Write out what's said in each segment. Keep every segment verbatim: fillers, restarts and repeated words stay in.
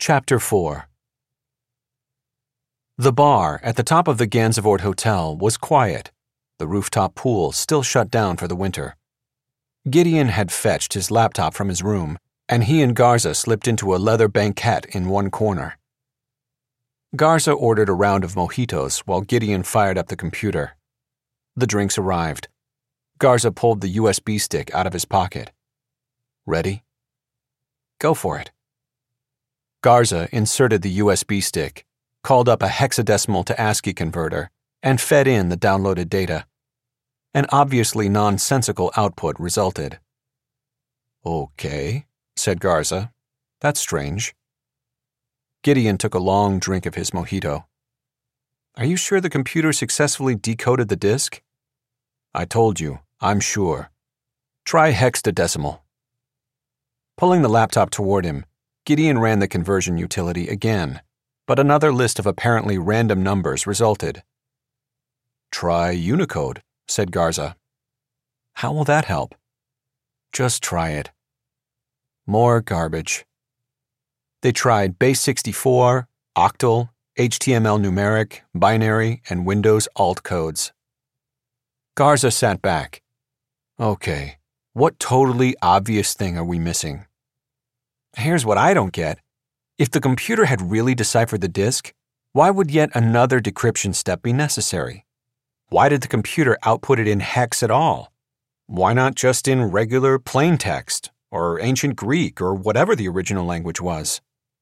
Chapter four. The bar at the top of the Gansevoort Hotel was quiet, the rooftop pool still shut down for the winter. Gideon had fetched his laptop from his room, and he and Garza slipped into a leather banquette in one corner. Garza ordered a round of mojitos while Gideon fired up the computer. The drinks arrived. Garza pulled the U S B stick out of his pocket. Ready? Go for it. Garza inserted the U S B stick, called up a hexadecimal to ASCII converter, and fed in the downloaded data. An obviously nonsensical output resulted. Okay, said Garza. That's strange. Gideon took a long drink of his mojito. Are you sure the computer successfully decoded the disk? I told you, I'm sure. Try hexadecimal. Pulling the laptop toward him, Gideon ran the conversion utility again, but another list of apparently random numbers resulted. Try Unicode, said Garza. How will that help? Just try it. More garbage. They tried base sixty-four, octal, H T M L numeric, binary, and Windows alt codes. Garza sat back. Okay, what totally obvious thing are we missing? Here's what I don't get. If the computer had really deciphered the disk, why would yet another decryption step be necessary? Why did the computer output it in hex at all? Why not just in regular plain text, or ancient Greek, or whatever the original language was?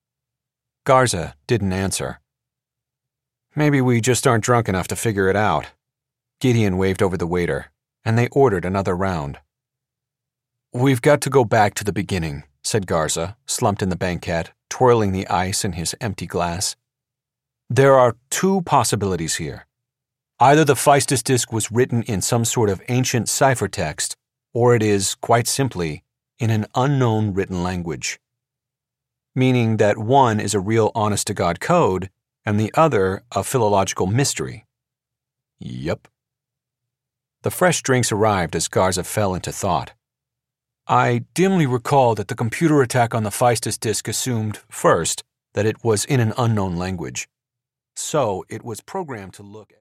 Garza didn't answer. Maybe we just aren't drunk enough to figure it out. Gideon waved over the waiter, and they ordered another round. We've got to go back to the beginning, said Garza, slumped in the banquette, twirling the ice in his empty glass. There are two possibilities here. Either the Phaistos disk was written in some sort of ancient ciphertext, or it is, quite simply, in an unknown written language. Meaning that one is a real honest-to-God code, and the other a philological mystery. Yup. The fresh drinks arrived as Garza fell into thought. I dimly recall that the computer attack on the Phaistos disk assumed, first, that it was in an unknown language. So it was programmed to look at